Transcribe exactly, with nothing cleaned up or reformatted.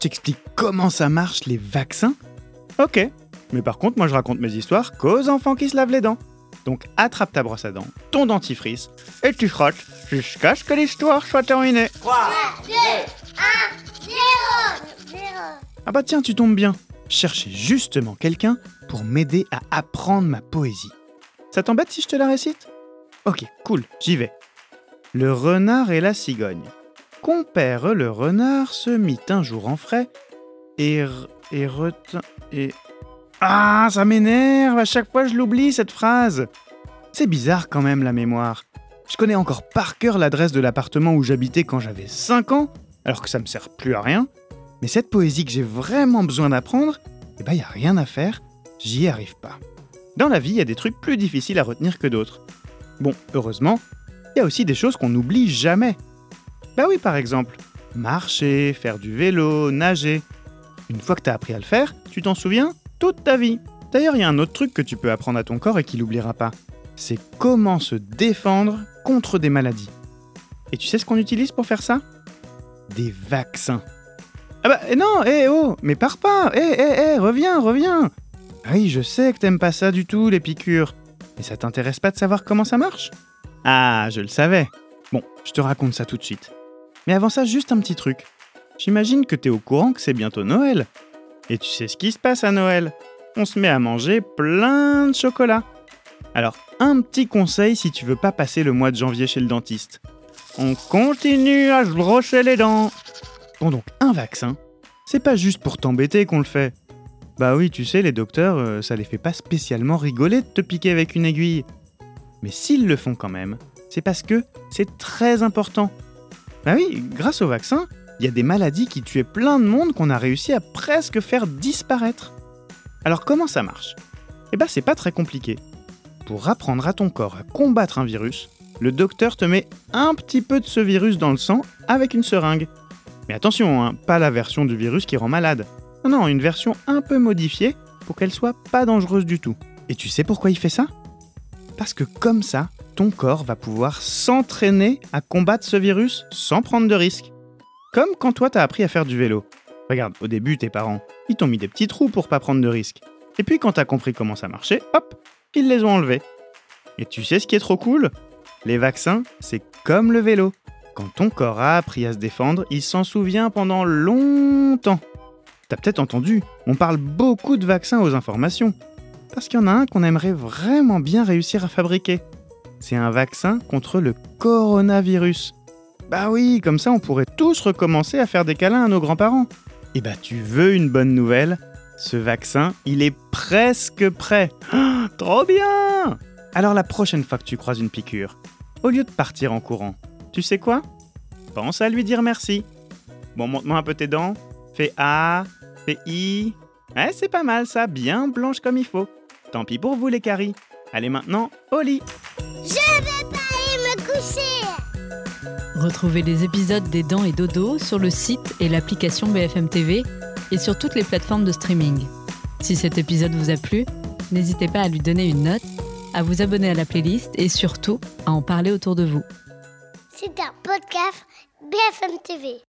t'explique comment ça marche les vaccins ? Ok, mais par contre, moi je raconte mes histoires qu'aux enfants qui se lavent les dents. Donc attrape ta brosse à dents, ton dentifrice, et tu frottes jusqu'à ce que l'histoire soit terminée. trois, deux, un, zéro. Ah bah tiens, tu tombes bien. Je cherchais justement quelqu'un pour m'aider à apprendre ma poésie. Ça t'embête si je te la récite ? Ok, cool, j'y vais. Le renard et la cigogne. Compère le renard se mit un jour en frais et... r- et retint... et... Ah, ça m'énerve, à chaque fois je l'oublie cette phrase. C'est bizarre quand même la mémoire. Je connais encore par cœur l'adresse de l'appartement où j'habitais quand j'avais cinq ans, alors que ça me sert plus à rien. Mais cette poésie que j'ai vraiment besoin d'apprendre, eh ben y a rien à faire, j'y arrive pas. Dans la vie, il y a des trucs plus difficiles à retenir que d'autres. Bon, heureusement, il y a aussi des choses qu'on n'oublie jamais. Bah oui, par exemple, marcher, faire du vélo, nager. Une fois que t'as appris à le faire, tu t'en souviens toute ta vie. D'ailleurs, il y a un autre truc que tu peux apprendre à ton corps et qu'il n'oubliera pas. C'est comment se défendre contre des maladies. Et tu sais ce qu'on utilise pour faire ça ? Des vaccins. Ah bah eh non, hé eh, oh, mais pars pas, hé hé hé, reviens, reviens. Ah oui, je sais que t'aimes pas ça du tout, les piqûres. Mais ça t'intéresse pas de savoir comment ça marche ? Ah, je le savais. Bon, je te raconte ça tout de suite. Mais avant ça, juste un petit truc. J'imagine que t'es au courant que c'est bientôt Noël. Et tu sais ce qui se passe à Noël ? On se met à manger plein de chocolat. Alors, un petit conseil si tu veux pas passer le mois de janvier chez le dentiste. On continue à se brosser les dents. Bon donc, un vaccin, c'est pas juste pour t'embêter qu'on le fait. Bah oui, tu sais, les docteurs, euh, ça les fait pas spécialement rigoler de te piquer avec une aiguille. Mais s'ils le font quand même, c'est parce que c'est très important. Bah oui, grâce au vaccin, il y a des maladies qui tuaient plein de monde qu'on a réussi à presque faire disparaître. Alors comment ça marche ? Eh ben c'est pas très compliqué. Pour apprendre à ton corps à combattre un virus, le docteur te met un petit peu de ce virus dans le sang avec une seringue. Mais attention, hein, pas la version du virus qui rend malade. Non, non, une version un peu modifiée pour qu'elle soit pas dangereuse du tout. Et tu sais pourquoi il fait ça ? Parce que comme ça, ton corps va pouvoir s'entraîner à combattre ce virus sans prendre de risques. Comme quand toi t'as appris à faire du vélo. Regarde, au début, tes parents, ils t'ont mis des petits trous pour pas prendre de risques. Et puis quand t'as compris comment ça marchait, hop, ils les ont enlevés. Et tu sais ce qui est trop cool ? Les vaccins, c'est comme le vélo. Quand ton corps a appris à se défendre, il s'en souvient pendant longtemps. T'as peut-être entendu, on parle beaucoup de vaccins aux informations. Parce qu'il y en a un qu'on aimerait vraiment bien réussir à fabriquer. C'est un vaccin contre le coronavirus. Bah oui, comme ça on pourrait tous recommencer à faire des câlins à nos grands-parents. Et bah tu veux une bonne nouvelle ? Ce vaccin, il est presque prêt. Oh, trop bien ! Alors la prochaine fois que tu croises une piqûre, au lieu de partir en courant, tu sais quoi ? Pense à lui dire merci. Bon, montre-moi un peu tes dents. Fais A, fais I. Ouais, c'est pas mal ça, bien blanche comme il faut. Tant pis pour vous les caries. Allez maintenant, au lit. Je vais pas aller me coucher. Retrouvez les épisodes des Dents et Dodo sur le site et l'application B F M T V et sur toutes les plateformes de streaming. Si cet épisode vous a plu, n'hésitez pas à lui donner une note, à vous abonner à la playlist et surtout à en parler autour de vous. C'est un podcast B F M T V.